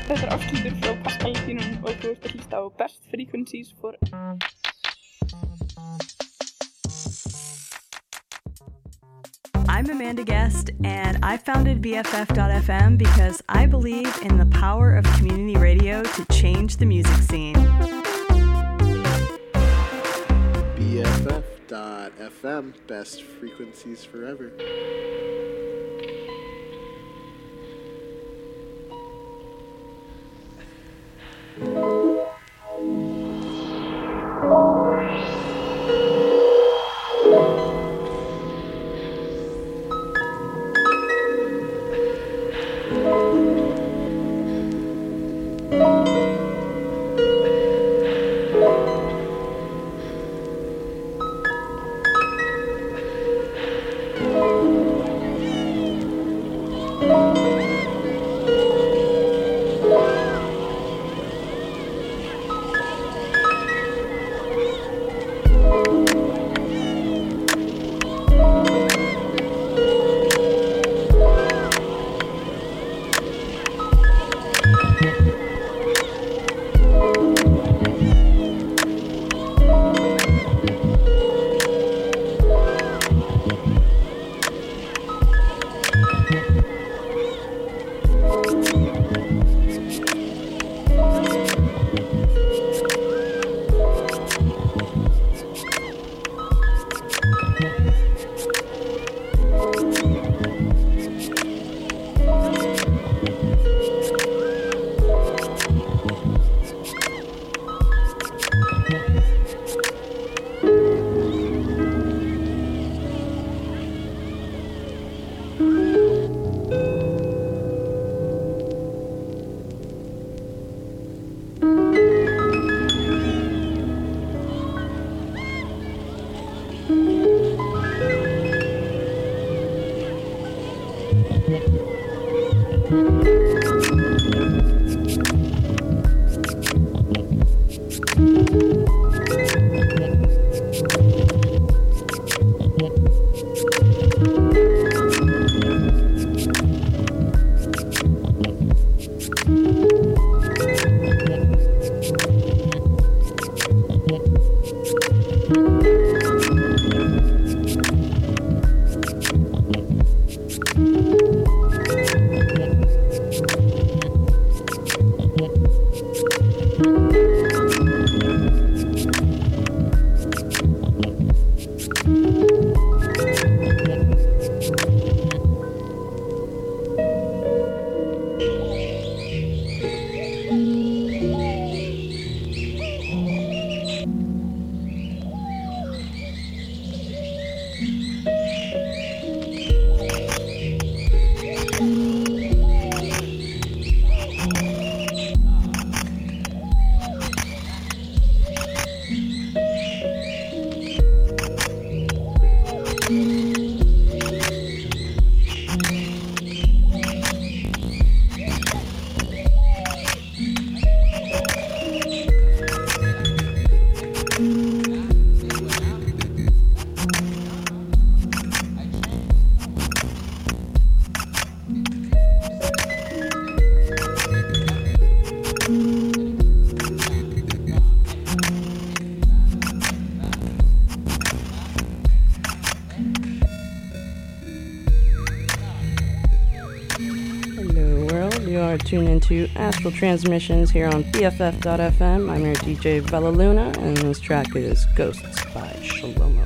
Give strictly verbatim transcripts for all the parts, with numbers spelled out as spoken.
Þetta er Ásthildur frá Pascal-Latínum og þú ert að hlusta á Best Frequencies for... I'm Amanda Guest, and I founded B F F dot F M because I believe in the power of community radio to change the music scene. B F F dot F M, Best Frequencies Forever. Tune into Astral Transmissions here on B F F dot F M. I'm your D J Bella Luna, and this track is Ghosts by Shalomo.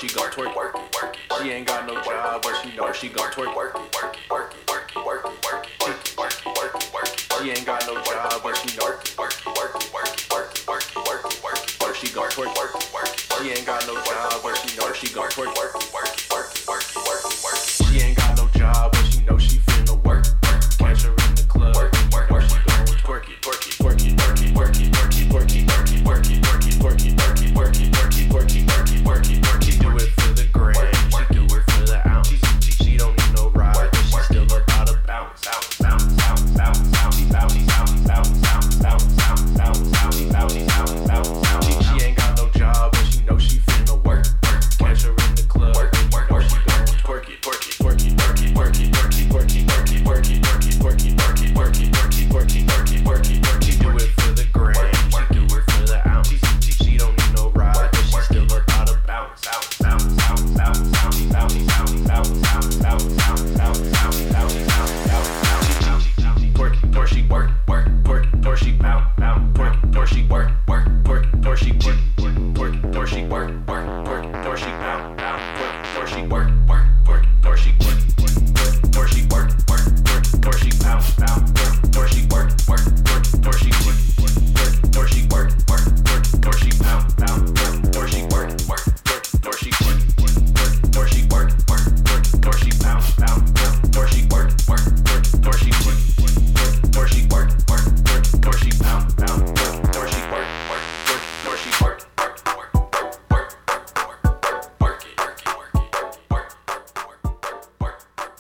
she gon' twerk, work it, work it. She ain't got no job, but she know she gon' twerk, work it, work it, work it, work it, work it, work it, work it, work it, work it, work it. She ain't got no job, but she know work it, work it, work it, work it, work it, work it, work it, work it. Or she gon' twerk, work it, work it. She ain't got no job, but she know she gon' twerk, work it, work it, work it, work it, work it, work it. She ain't got no job, but she know she finna work, work. Catch her in the club, work, work, work, she gon' twerk it, twerk it, twerk it, twerk it, twerk it, twerk it, twerk it, twerk it, twerk it, twerk it, twerk it, twerk it, twerk it, twerk it, twerk it, twerk it, twerk it, twerk it. Do it for the gram, she do it for the ounce. She don't need no ride, but she still about to bounce, bounce, bounce, bounce, bounce, bounce, bounce, bounce, bounce, bounce, bounce, bounce, bounce, bounce, bounce, bounce, bounce. She ain't got no job, but she know she finna work. Catch her in the club, work, work, or she gon' twerk it, twerk it, twerk it, twerk it, twerk it, twerk it, twerk it, twerk it, twerk it, twerk it, twerk it, twerk it, twerk it, twerk it, twerk it, twerk it, twerk it, twerk it. Do it for the gram, she do it for the ounce. She don't need no ride, but she still about to bounce, bounce, bounce, bounce, bounce, bounce, bounce, bounce, bounce, bounce, bounce, bounce, bounce, bounce, bounce, bounce. Twerk it, or she work, work, twerk it, or she bounce, bounce, twerk it, or she work, work, twerk it, or she work, work, twerk it, or she work, work, twerk it, or she bounce, bounce, twerk it, or she work, work, twerk it, or she work, work, twerk it, or she work, work, twerk it, or she bounce, bounce, twerk it, or she work, work, twerk it, or she work, work, twerk it, or she work, work, twerk it, or she bounce, bounce, twerk it, or she work, work, twerk it, or she work, work, twerk it, or she work, work, twerk it, or she bounce, bounce, twerk it, or she work, work, twerk it, or she work, work, twerk it, or she work, work, twerk it, or she bounce, bounce, twerk it, or she work, work, twerk it, or she work, work, work, work, work, work, work, work it, work it, work it, work, work, work,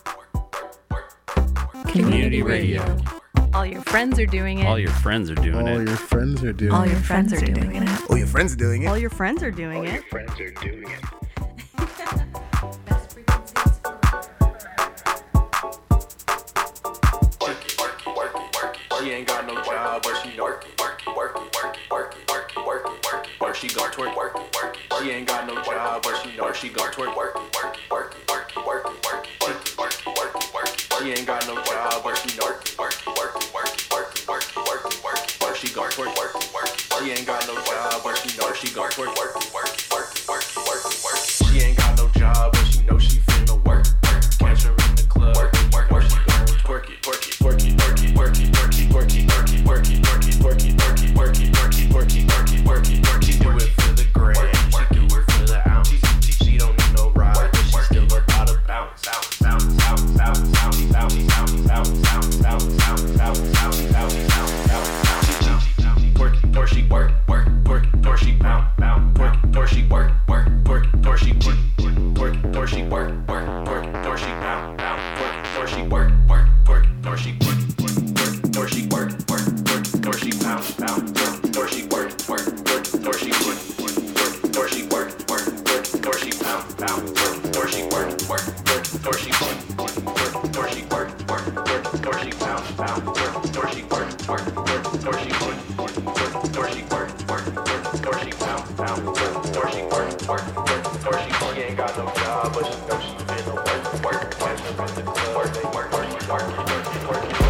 work, work. Community radio. All your friends are doing it. All your friends are doing All it. your friends are doing All it. your friends are doing it. Oh, your friends are doing it. All your friends are doing it. friends are doing it. Work it, work it, work it, work it. She ain't got no job, but she know work it, work it, work it, work it, work it, work it, work it, work it. Or she gon' twerk, work it, work it. She ain't got no job, but she know she gon' twerk, work it, work it, work it, work it, work it, work it, work it, work it, work it, work it. She ain't got no job, but she know work it, work it, work it, work it, work it, work it, work it, work it. Or she gon' twerk, work it, work it. She ain't got no job, but she know she gon' twerk, work it, work it, work it, work it, work it, work it. She ain't got no job, but she know she finna work, work. Catch her in the club, work, work, or she gon' twerk it, twerk it, twerk it, twerk it, twerk it, twerk it, twerk it, twerk it, twerk it, twerk it, twerk it, twerk it, twerk it, twerk it, twerk it, twerk it, twerk it, twerk it. Do it for the gram, she do it for the ounce. She don't need no ride, but she still about to bounce, bounce, bounce, bounce, bounce, bounce, bounce, bounce, bounce, bounce, bounce, bounce, bounce, bounce, bounce, bounce, bounce. Twerk it, or she work, work, twerk it, or she bounce, bounce, twerk it, or she work, work, twerk it, or she work, work, twerk it, or she work, work, twerk it, or she bounce, bounce, twerk it, or she work, work, twerk it, or she work, work, twerk it, or she work, work, twerk it, or she bounce, bounce, twerk it, or she work, work, twerk it, or she work, work, twerk it, or she work, work, twerk it, or she bounce, bounce, twerk it, or she work, work, twerk it, or she work, work, twerk it, or she work, work, twerk it, or she bounce, bounce, twerk it, or she work, work, twerk it, or she work, work, twerk it, or she work, work, twerk it, or she bounce, bounce, twerk it, or she work, work, twerk it, or she she ain't got no job, but she know she finna work, work, work, work, work, work, work, work, work, work, work, work, work, work.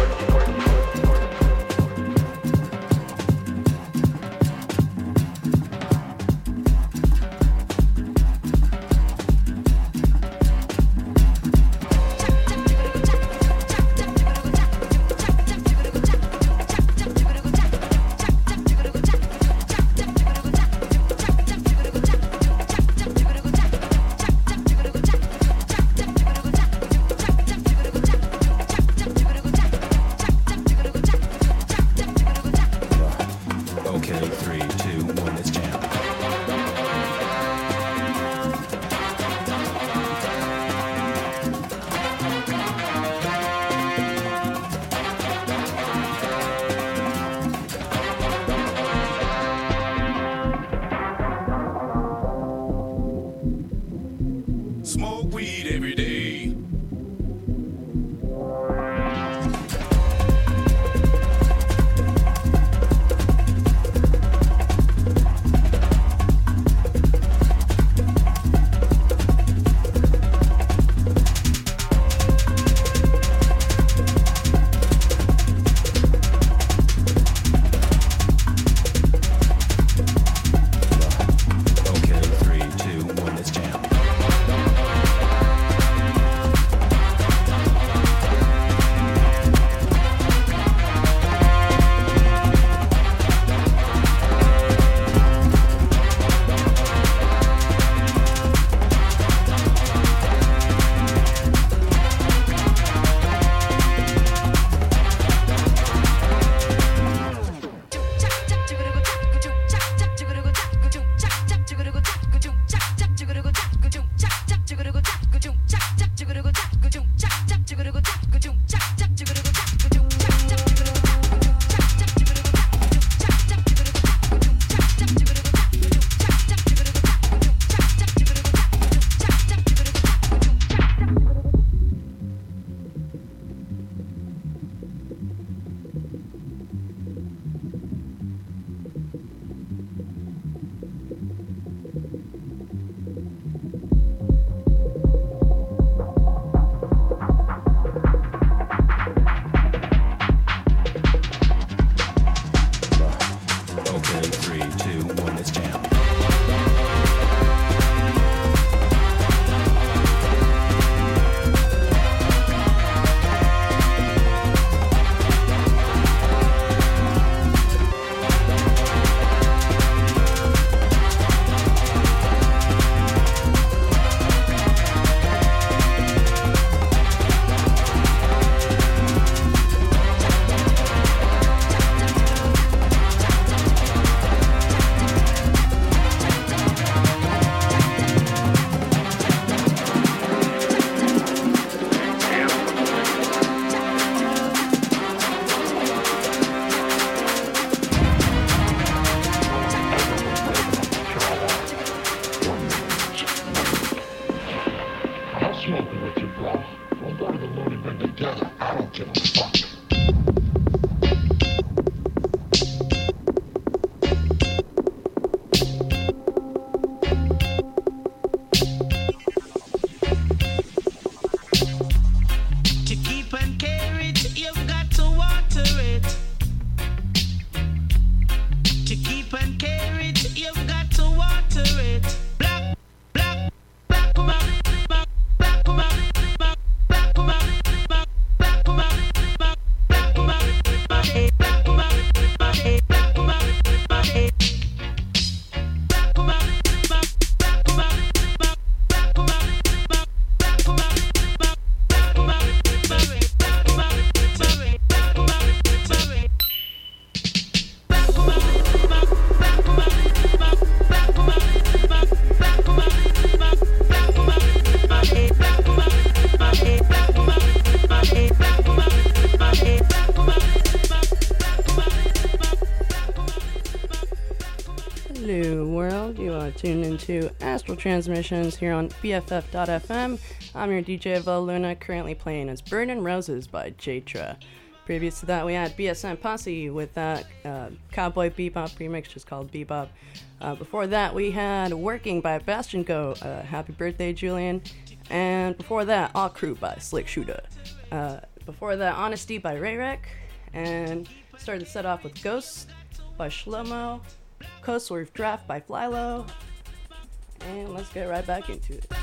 tuned into Astral Transmissions here on B F F dot F M. I'm your D J Vel Luna, currently playing as Burnin' Roses by Jatra. Previous to that, we had B S M Posse with that uh, Cowboy Bebop remix just called Bebop. Uh, before that, we had Working by Bastion Go, uh, Happy Birthday Julian. And before that, All Crew by Slick Shooter. Uh, before that, Honesty by Rayrek. And started the set off with Ghosts by Shlomo, Coast Swerve Draft by Flylo, and let's get right back into it.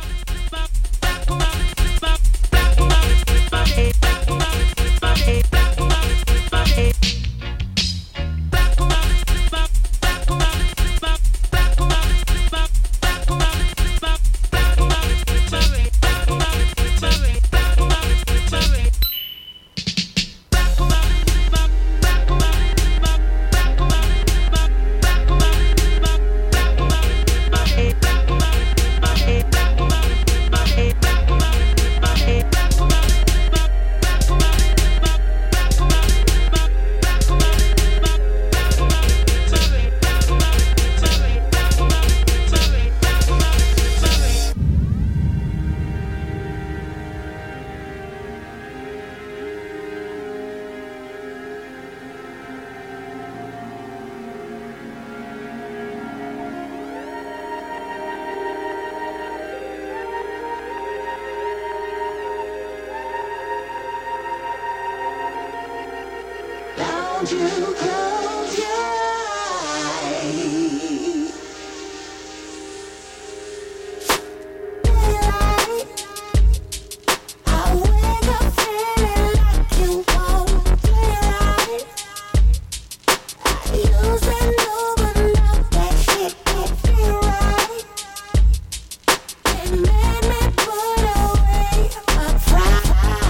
You close your eyes. Daylight, I wake up feeling like you won't play right. I usually know, but now that it can't feel right. It made me put away my pride.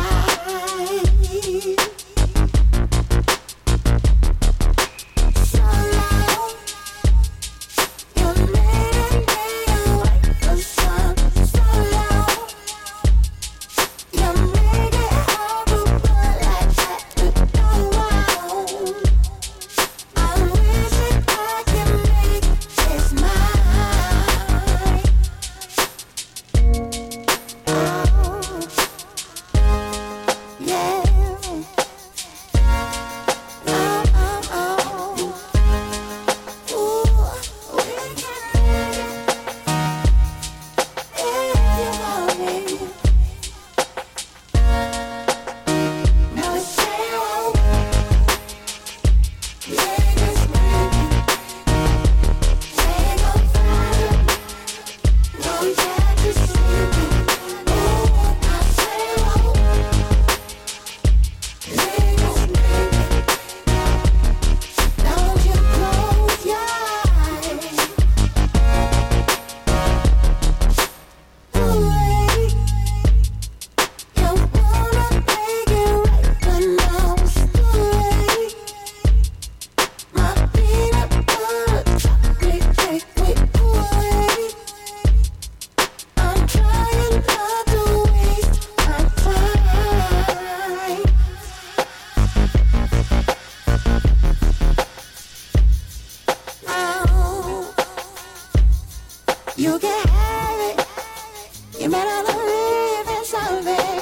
You can have it. You better believe in something.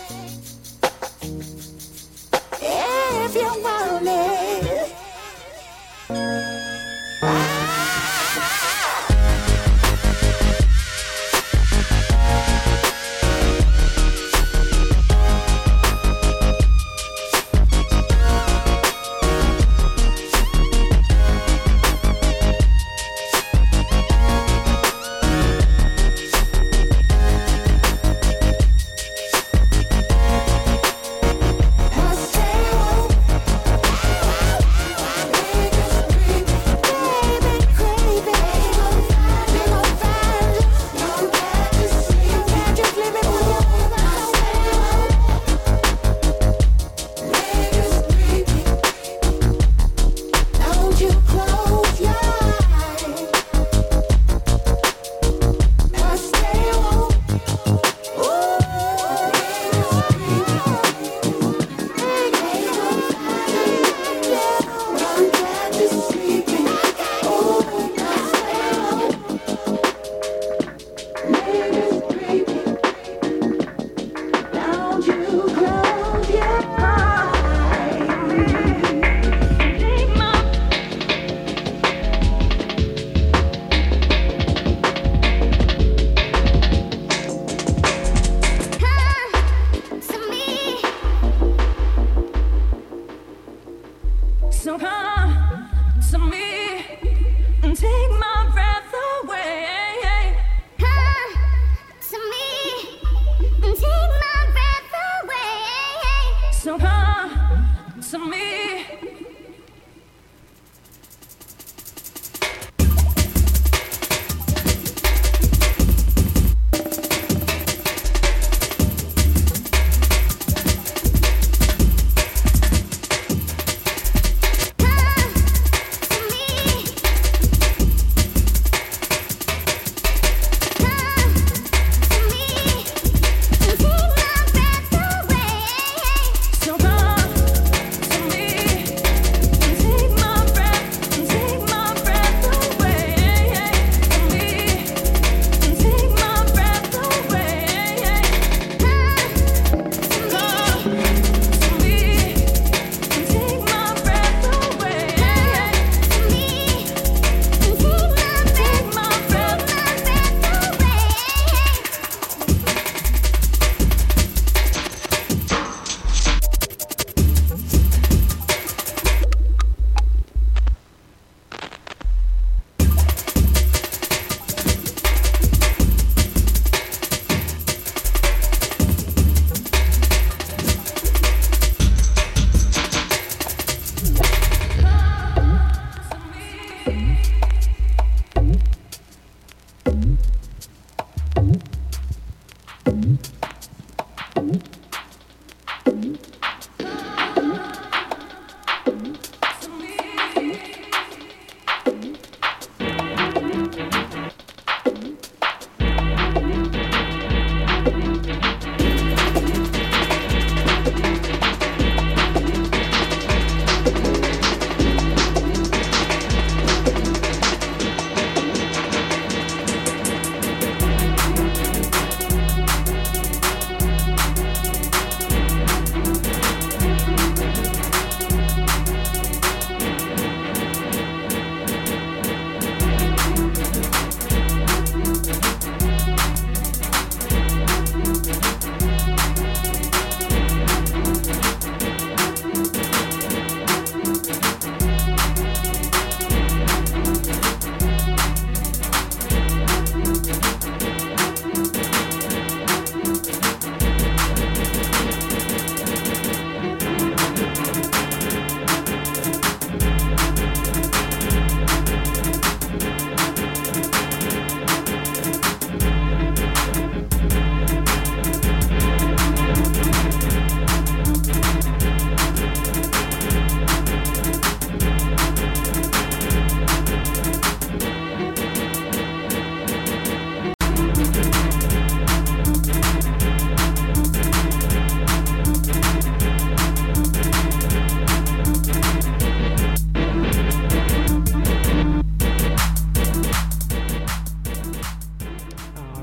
If you want it.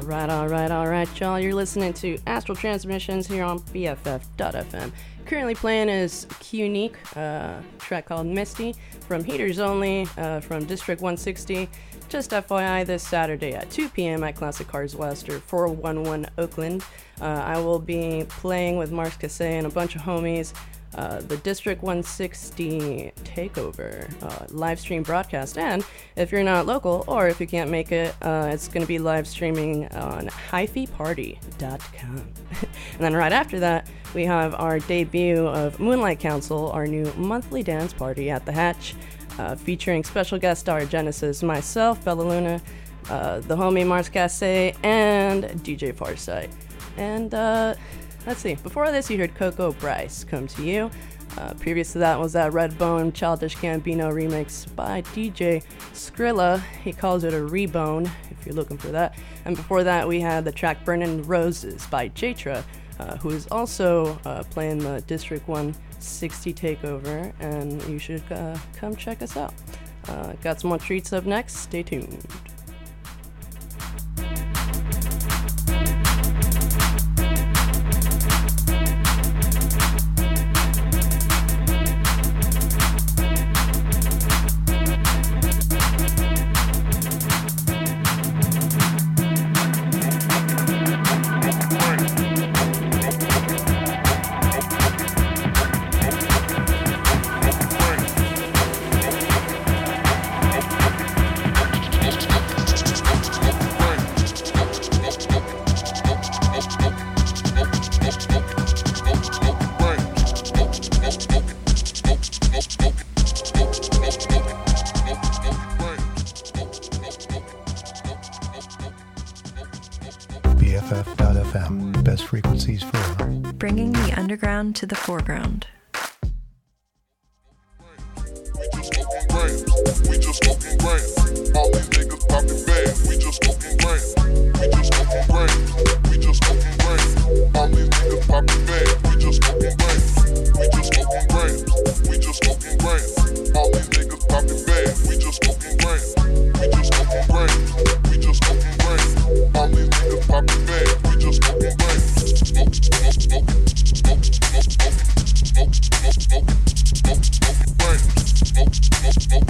Alright, alright, alright, y'all. You're listening to Astral Transmissions here on B F F dot F M. Currently playing is Q-Unique, uh, track called Misty, from Heaters Only, uh, from District one sixty. Just F Y I, this Saturday at two p.m. at Classic Cars West, or four one one Oakland. Uh, I will be playing with Mars Casse and a bunch of homies. Uh, the District one sixty Takeover uh, live stream broadcast, and if you're not local or if you can't make it, uh, it's going to be live streaming on hi fi party dot com. And then right after that, we have our debut of Moonlight Council, our new monthly dance party at the Hatch, uh, featuring special guest star Genesis, myself, Bella Luna, uh, the homie Mars Casse, and D J Farsight. And uh, let's see, before this you heard Coco Bryce, Come to You. Uh, previous to that was that Redbone Childish Gambino remix by D J Skrilla. He calls it a rebone, if you're looking for that. And before that we had the track Burnin' Roses by Jatra, uh, who is also uh, playing the District one sixty Takeover, and you should uh, come check us out. Uh, got some more treats up next, stay tuned. B F F dot F M, best frequencies for bringing the underground to the foreground. We just smoking grams. All these niggas popping bags. We just smoking grams. We just smoking grams. We just smoking grams. All these niggas popping bags. We just smoking grams. We just smoking grams. We just smoking grams. All these niggas popping bags. We just smoking grams. We just smoking grams. We just smoking grams. All these niggas popping bags. We just smoking grams. Smoke, smoke, smoke, smoke, smoke, smoke, smoke, smoke, smoke, smoke, smoke, grams. Smoke, smoke, smoke.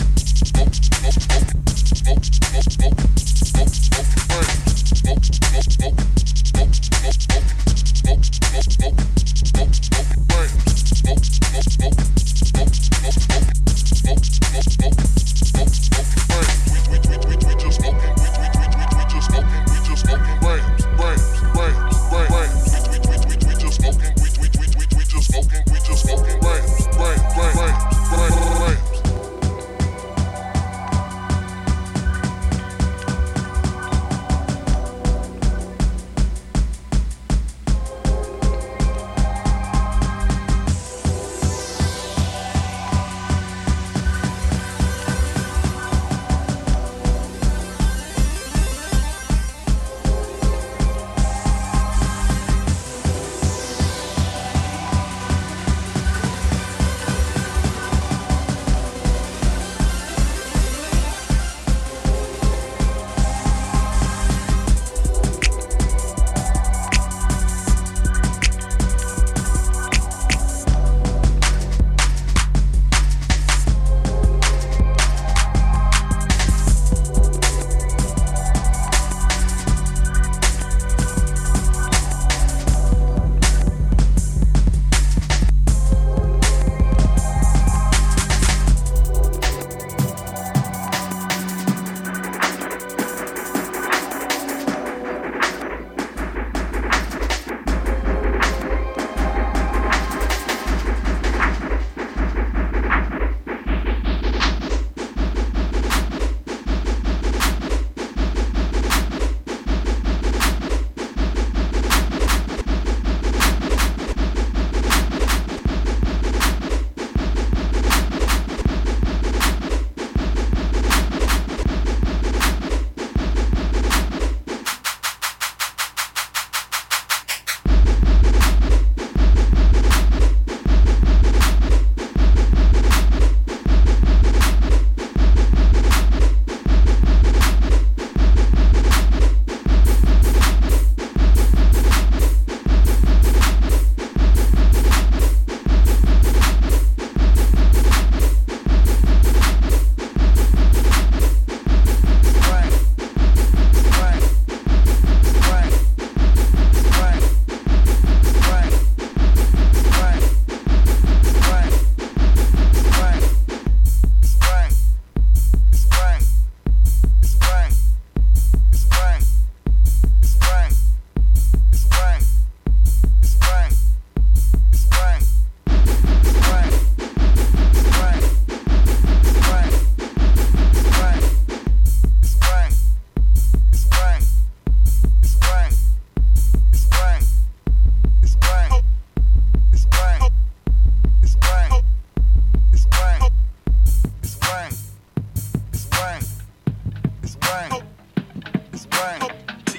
We just smoking grams, grams.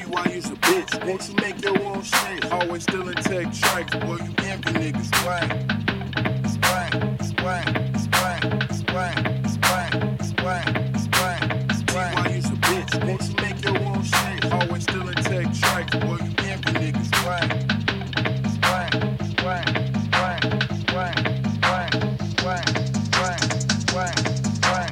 why you's a bitch? Won't you make your own shit? Always still in tech strikes. Boy, you envy niggas. Swag. Swag. Swag. Swag. Swag. Swag. Swag. Swag. Swag. Why you's a bitch? Won't you make your own shit? Always still in tech strikes. Boy, you envy niggas. Swag. Swag. Swag. Swag. Swag. Swag. Swag. Swag. Swag. Swag.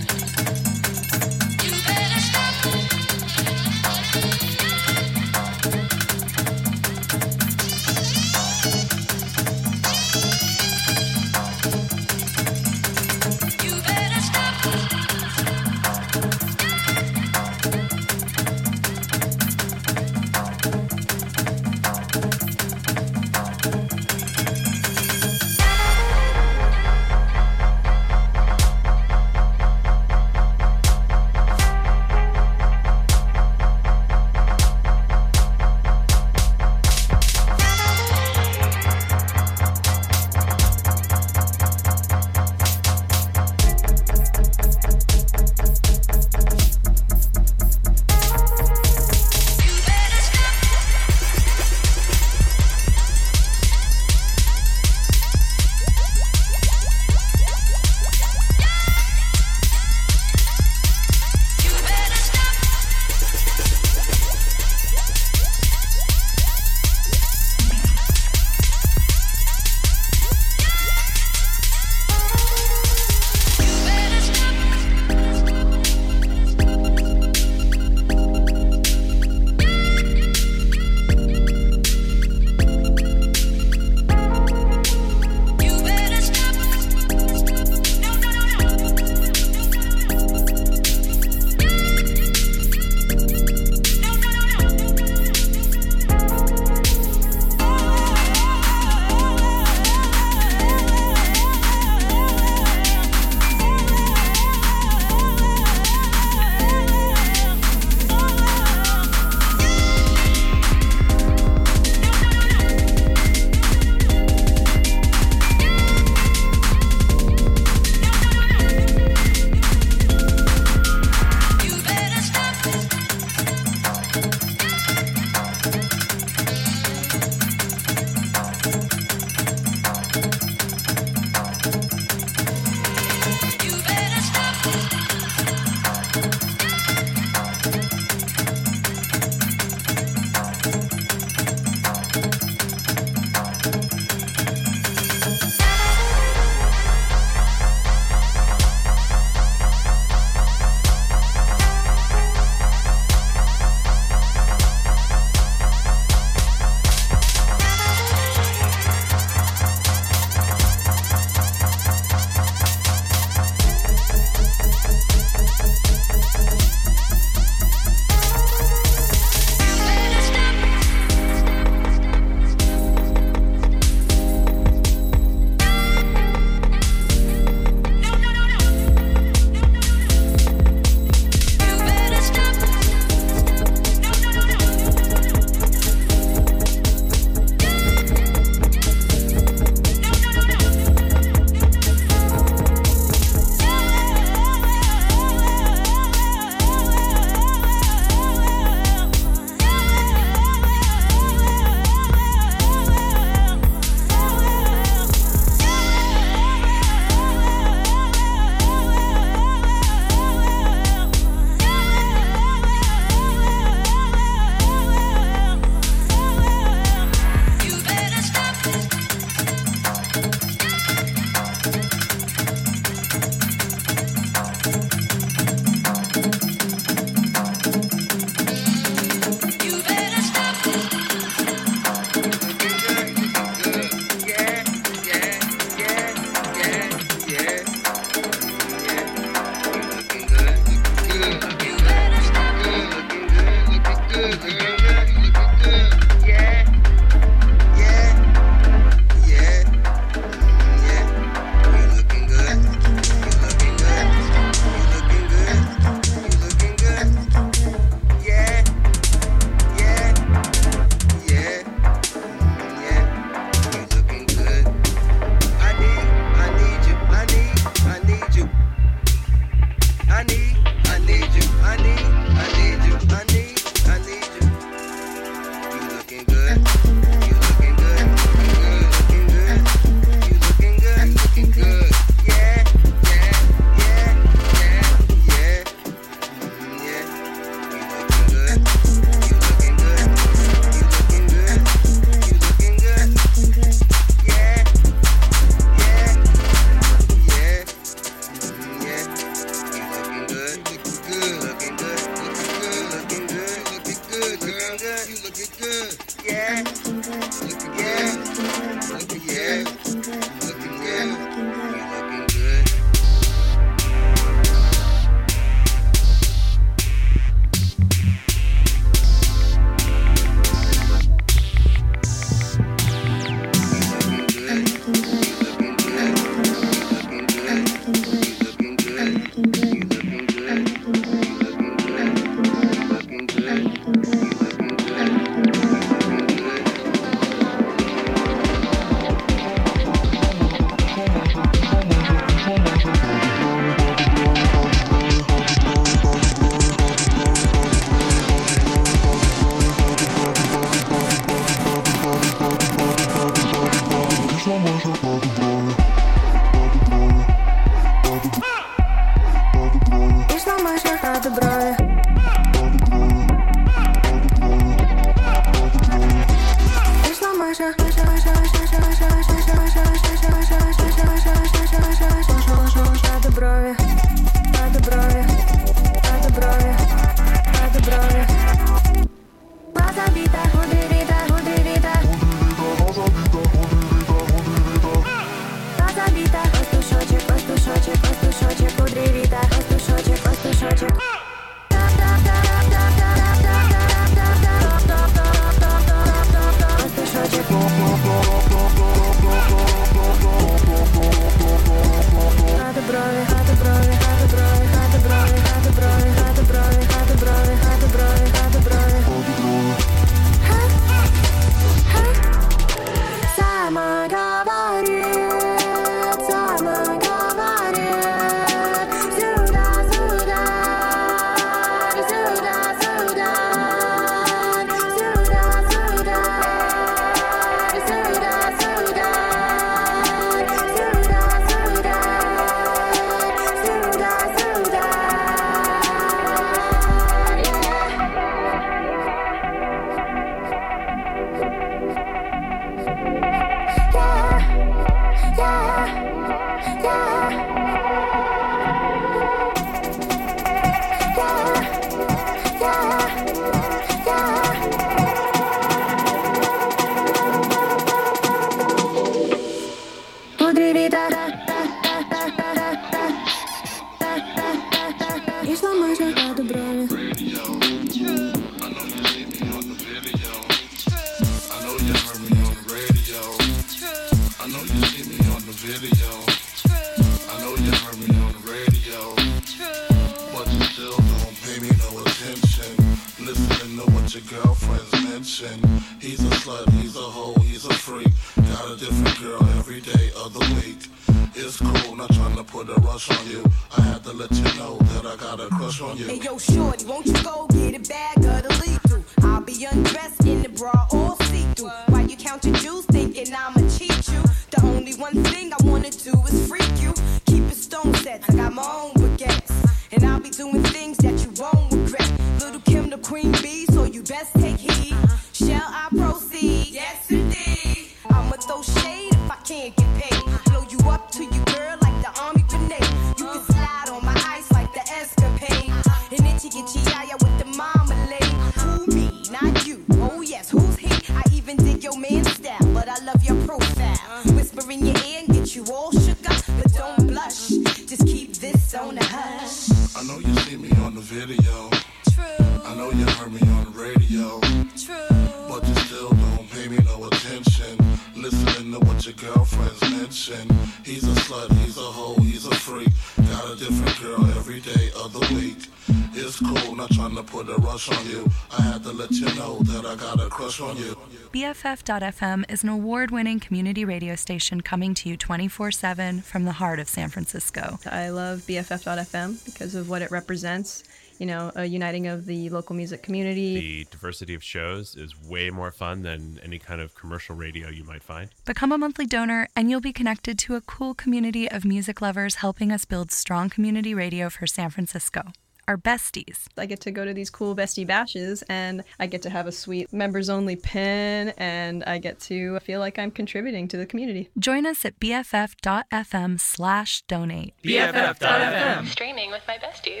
B F F dot F M is an award-winning community radio station coming to you twenty-four seven from the heart of San Francisco. I love B F F dot F M because of what it represents, you know, a uniting of the local music community. The diversity of shows is way more fun than any kind of commercial radio you might find. Become a monthly donor and you'll be connected to a cool community of music lovers helping us build strong community radio for San Francisco. Our besties. I get to go to these cool bestie bashes and I get to have a sweet members only pin and I get to feel like I'm contributing to the community. Join us at B F F dot F M slash donate. B F F dot F M. Streaming with my besties.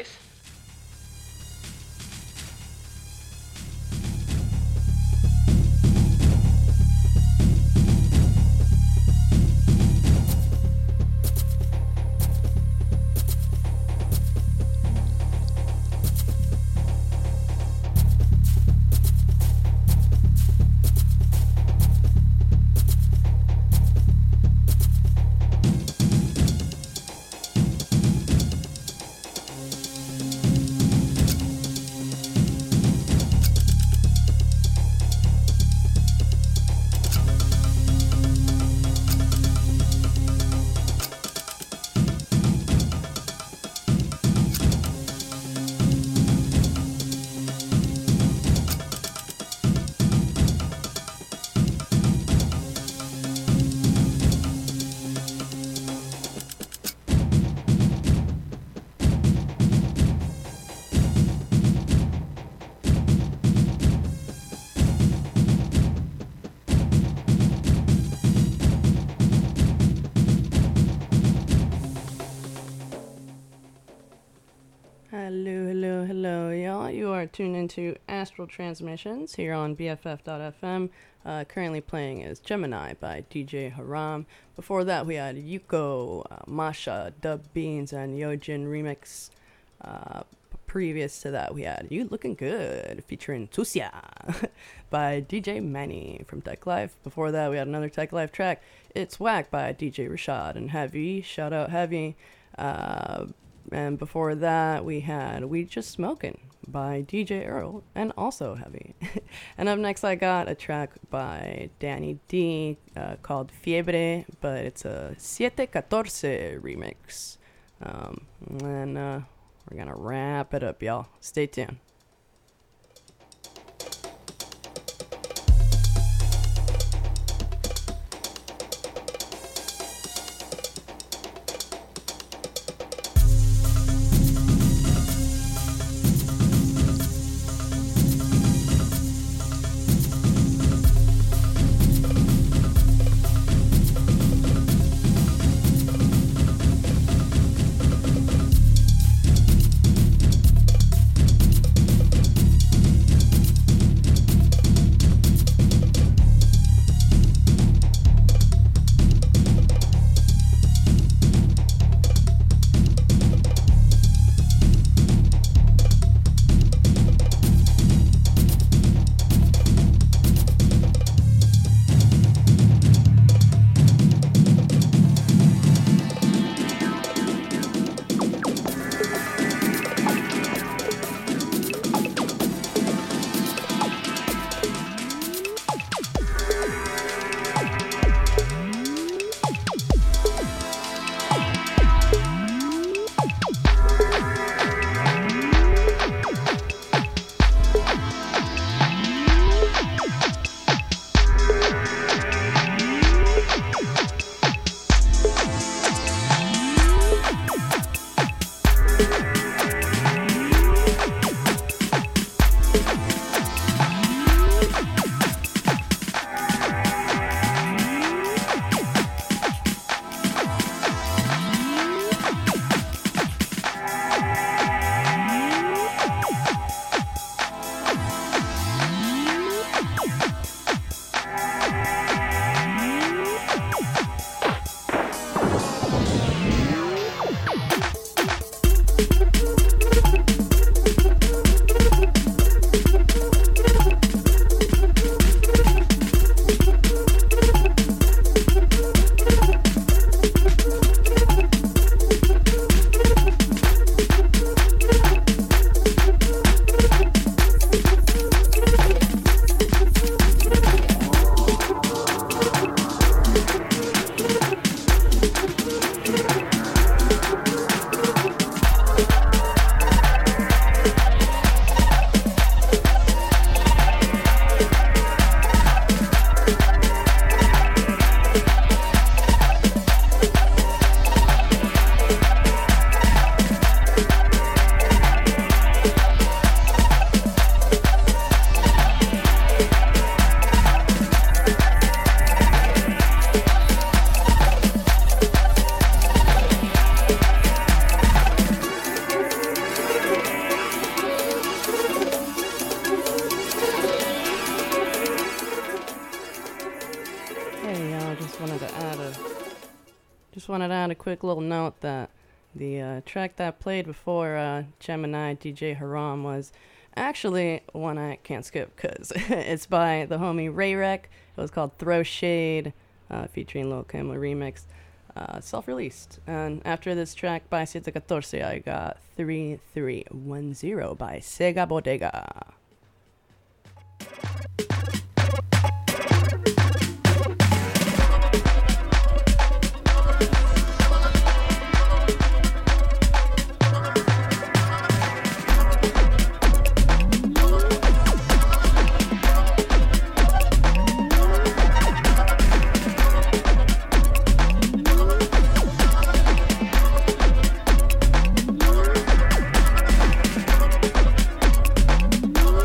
tuned into Astral Transmissions here on B F F dot F M. Uh, currently playing is Gemini by D J Haram. Before that, we had Yuko, uh, Masha, Dub Beans, and Yojin remix. Uh, previous to that, we had You Looking Good featuring Tusia by D J Manny from Tech Life. Before that, we had another Tech Life track, It's Whack by D J Rashad and Heavy. Shout out Heavy. Uh, and before that, we had We Just Smokin' by D J Earl and also Heavy. And up next, I got a track by Danny D uh, called Fiebre, but it's a siete catorce remix. Um, and uh, we're gonna wrap it up, y'all. Stay tuned. wanted to add a quick little note that the uh, track that played before uh, Gemini D J Haram was actually one I can't skip because it's by the homie Rayrek. It was called Throw Shade, uh, featuring Lil Kim, a remix, uh, self-released. And after this track by Siete Catorce, I got three three one zero by Sega Bodega. We'll be right back.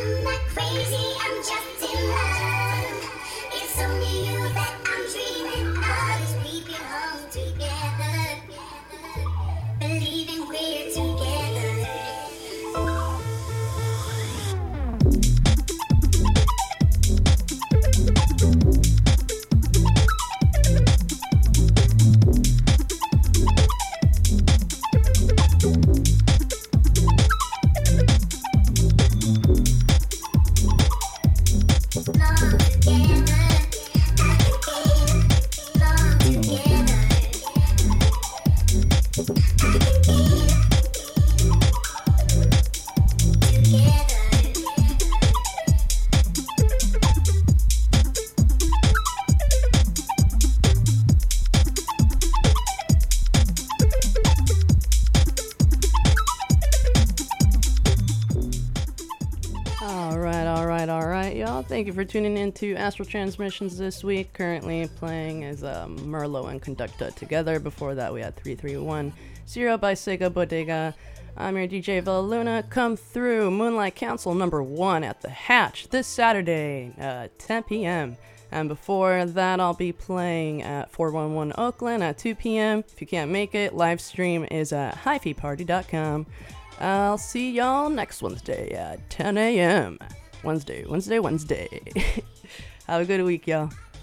I'm not crazy, I'm just in love. It's only you that I'm dreaming of. Is we belong together, believing we're together. Thank you for tuning in to Astral Transmissions this week. Currently playing as um, Merlo and Conducta together. Before that, we had three three one zero by Sega Bodega. I'm your D J Vela Luna. Come through Moonlight Council number one at the Hatch this Saturday, uh, ten p.m. And before that, I'll be playing at four one one Oakland at two p.m. If you can't make it, live stream is at hi fi party dot com. I'll see y'all next Wednesday at ten a.m. Wednesday, Wednesday, Wednesday. Have a good week, y'all.